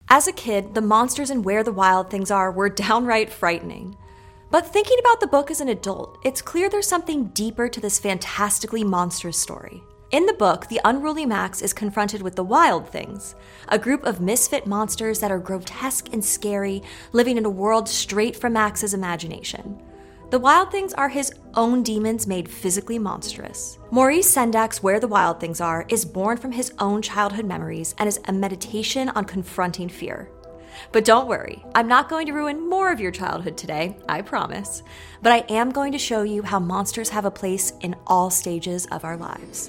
As a kid, the monsters in Where the Wild Things Are were downright frightening. But thinking about the book as an adult, it's clear there's something deeper to this fantastically monstrous story. In the book, the unruly Max is confronted with the Wild Things, a group of misfit monsters that are grotesque and scary, living in a world straight from Max's imagination. The Wild Things are his own demons made physically monstrous. Maurice Sendak's Where the Wild Things Are is born from his own childhood memories and is a meditation on confronting fear. But don't worry, I'm not going to ruin more of your childhood today, I promise. But I am going to show you how monsters have a place in all stages of our lives.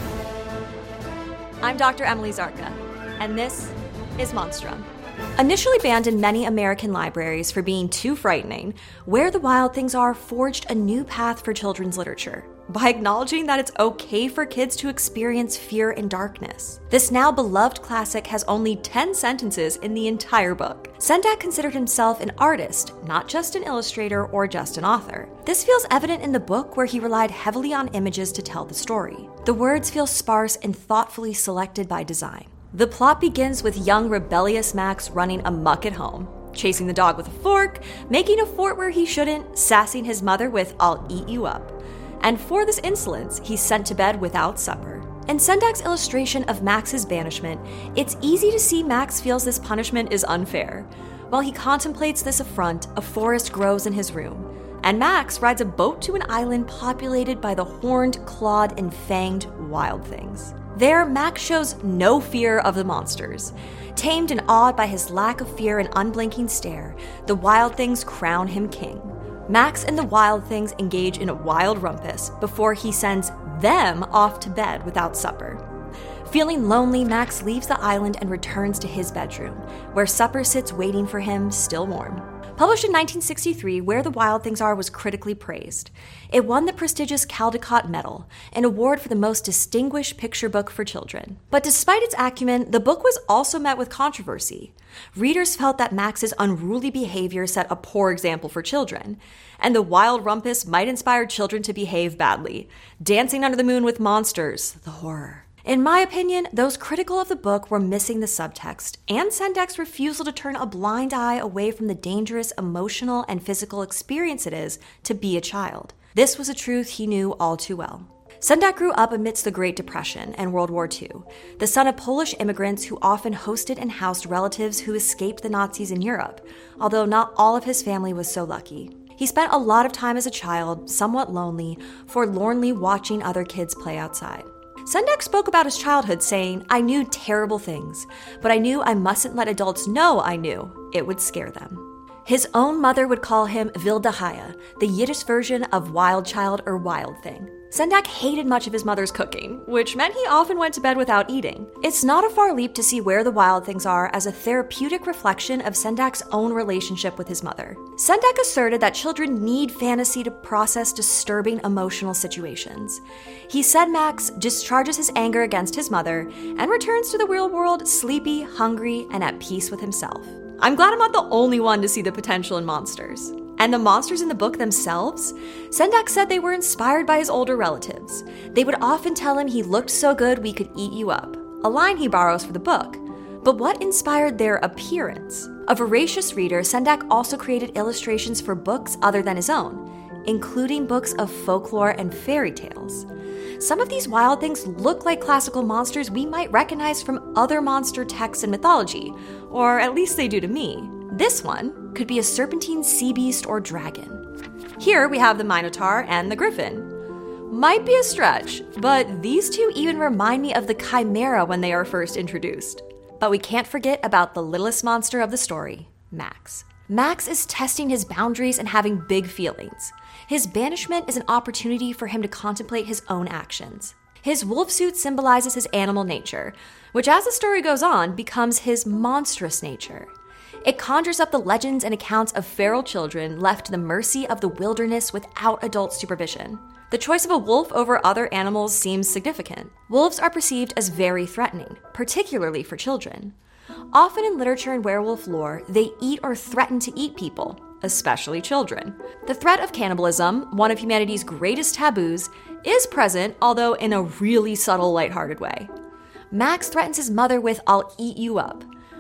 I'm Dr. Emily Zarka, and this is Monstrum. Initially banned in many American libraries for being too frightening, Where the Wild Things Are forged a new path for children's literature by acknowledging that it's okay for kids to experience fear and darkness. This now beloved classic has only 10 sentences in the entire book. Sendak considered himself an artist, not just an illustrator or just an author. This feels evident in the book, where he relied heavily on images to tell the story. The words feel sparse and thoughtfully selected by design. The plot begins with young rebellious Max running amok at home, chasing the dog with a fork, making a fort where he shouldn't, sassing his mother with "I'll eat you up." And for this insolence, he's sent to bed without supper. In Sendak's illustration of Max's banishment, it's easy to see Max feels this punishment is unfair. While he contemplates this affront, a forest grows in his room, and Max rides a boat to an island populated by the horned, clawed, and fanged Wild Things. There, Max shows no fear of the monsters. Tamed and awed by his lack of fear and unblinking stare, the Wild Things crown him king. Max and the Wild Things engage in a wild rumpus before he sends them off to bed without supper. Feeling lonely, Max leaves the island and returns to his bedroom, where supper sits waiting for him, still warm. Published in 1963, Where the Wild Things Are was critically praised. It won the prestigious Caldecott Medal, an award for the most distinguished picture book for children. But despite its acumen, the book was also met with controversy. Readers felt that Max's unruly behavior set a poor example for children, and the wild rumpus might inspire children to behave badly. Dancing under the moon with monsters, the horror. In my opinion, those critical of the book were missing the subtext and Sendak's refusal to turn a blind eye away from the dangerous emotional and physical experience it is to be a child. This was a truth he knew all too well. Sendak grew up amidst the Great Depression and World War II, the son of Polish immigrants who often hosted and housed relatives who escaped the Nazis in Europe, although not all of his family was so lucky. He spent a lot of time as a child, somewhat lonely, forlornly watching other kids play outside. Sendak spoke about his childhood saying, "I knew terrible things, but I knew I mustn't let adults know I knew. It would scare them." His own mother would call him Wilde Haya, the Yiddish version of wild child or wild thing. Sendak hated much of his mother's cooking, which meant he often went to bed without eating. It's not a far leap to see Where the Wild Things Are as a therapeutic reflection of Sendak's own relationship with his mother. Sendak asserted that children need fantasy to process disturbing emotional situations. He said Max discharges his anger against his mother and returns to the real world sleepy, hungry, and at peace with himself. I'm glad I'm not the only one to see the potential in monsters. And the monsters in the book themselves? Sendak said they were inspired by his older relatives. They would often tell him he looked so good we could eat you up, a line he borrows for the book. But what inspired their appearance? A voracious reader, Sendak also created illustrations for books other than his own, including books of folklore and fairy tales. Some of these wild things look like classical monsters we might recognize from other monster texts and mythology, or at least they do to me. This one could be a serpentine sea beast or dragon. Here we have the Minotaur and the Griffin. Might be a stretch, but these two even remind me of the Chimera when they are first introduced. But we can't forget about the littlest monster of the story, Max. Max is testing his boundaries and having big feelings. His banishment is an opportunity for him to contemplate his own actions. His wolf suit symbolizes his animal nature, which as the story goes on becomes his monstrous nature. It conjures up the legends and accounts of feral children left to the mercy of the wilderness without adult supervision. The choice of a wolf over other animals seems significant. Wolves are perceived as very threatening, particularly for children. Often in literature and werewolf lore, they eat or threaten to eat people, especially children. The threat of cannibalism, one of humanity's greatest taboos, is present, although in a really subtle, lighthearted way. Max threatens his mother with "I'll eat you up."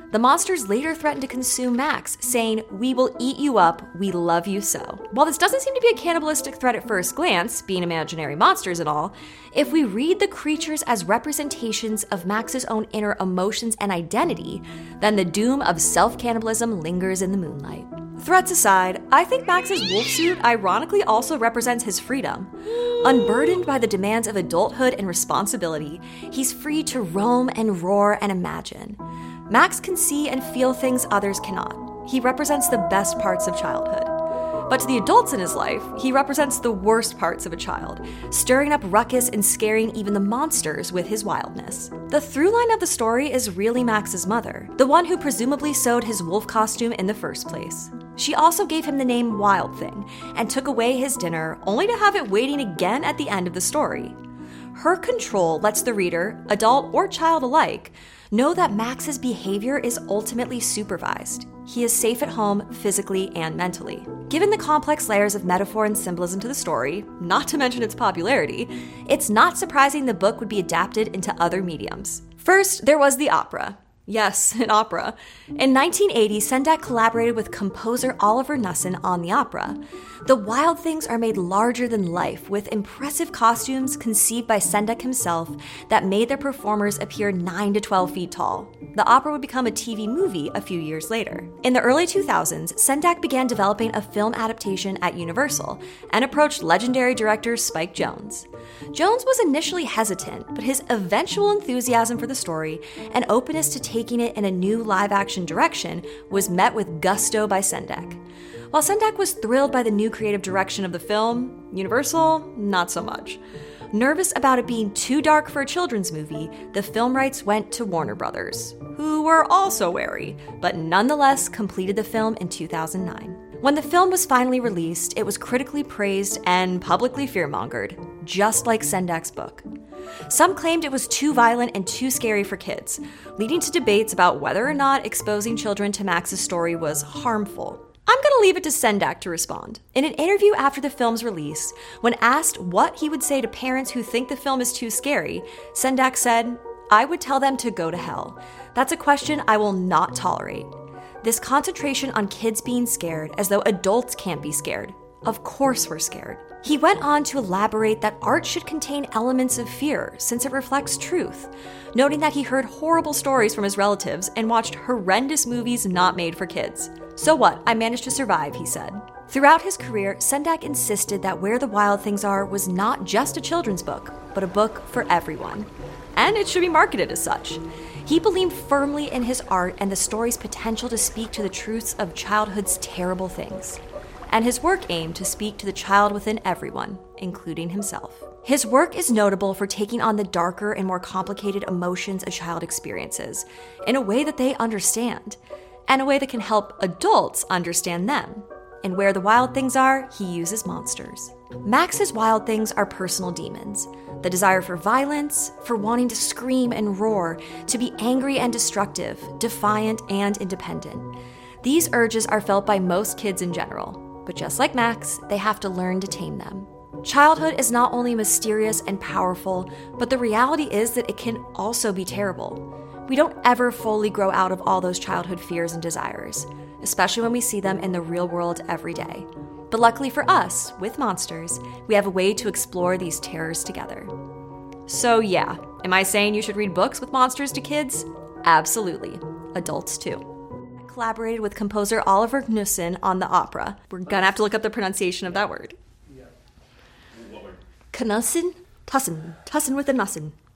The monsters later threaten to consume Max, saying, "We will eat you up, we love you so." While this doesn't seem to be a cannibalistic threat at first glance, being imaginary monsters and all, if we read the creatures as representations of Max's own inner emotions and identity, then the doom of self-cannibalism lingers in the moonlight. Threats aside, I think Max's wolf suit ironically also represents his freedom. Unburdened by the demands of adulthood and responsibility, he's free to roam and roar and imagine. Max can see and feel things others cannot. He represents the best parts of childhood. But to the adults in his life, he represents the worst parts of a child, stirring up ruckus and scaring even the monsters with his wildness. The through line of the story is really Max's mother, the one who presumably sewed his wolf costume in the first place. She also gave him the name Wild Thing and took away his dinner, only to have it waiting again at the end of the story. Her control lets the reader, adult or child alike, know that Max's behavior is ultimately supervised. He is safe at home physically and mentally. Given the complex layers of metaphor and symbolism to the story, not to mention its popularity, it's not surprising the book would be adapted into other mediums. First, there was the opera. Yes, an opera. In 1980, Sendak collaborated with composer Oliver Knussen on the opera. The Wild Things are made larger than life, with impressive costumes conceived by Sendak himself that made their performers appear 9 to 12 feet tall. The opera would become a TV movie a few years later. In the early 2000s, Sendak began developing a film adaptation at Universal and approached legendary director Spike Jonze. Jonze was initially hesitant, but his eventual enthusiasm for the story and openness to taking it in a new live-action direction was met with gusto by Sendak. While Sendak was thrilled by the new creative direction of the film, Universal, not so much. Nervous about it being too dark for a children's movie, the film rights went to Warner Brothers, who were also wary, but nonetheless completed the film in 2009. When the film was finally released, it was critically praised and publicly fearmongered, just like Sendak's book. Some claimed it was too violent and too scary for kids, leading to debates about whether or not exposing children to Max's story was harmful. I'm gonna leave it to Sendak to respond. In an interview after the film's release, when asked what he would say to parents who think the film is too scary, Sendak said, "I would tell them to go to hell. That's a question I will not tolerate." This concentration on kids being scared as though adults can't be scared. Of course we're scared. He went on to elaborate that art should contain elements of fear since it reflects truth, noting that he heard horrible stories from his relatives and watched horrendous movies not made for kids. "So what? I managed to survive," he said. Throughout his career, Sendak insisted that Where the Wild Things Are was not just a children's book, but a book for everyone. And it should be marketed as such. He believed firmly in his art and the story's potential to speak to the truths of childhood's terrible things. And his work aimed to speak to the child within everyone, including himself. His work is notable for taking on the darker and more complicated emotions a child experiences in a way that they understand, and a way that can help adults understand them. And Where the Wild Things Are, he uses monsters. Max's wild things are personal demons. The desire for violence, for wanting to scream and roar, to be angry and destructive, defiant and independent. These urges are felt by most kids in general, but just like Max, they have to learn to tame them. Childhood is not only mysterious and powerful, but the reality is that it can also be terrible. We don't ever fully grow out of all those childhood fears and desires, especially when we see them in the real world every day. But luckily for us, with Monsters, we have a way to explore these terrors together. So yeah, am I saying you should read books with monsters to kids? Absolutely. Adults too. I collaborated with composer Oliver Knussen on the opera. We're gonna have to look up the pronunciation of that word. Yeah. What word? Knussen? Tussin with a Knussen.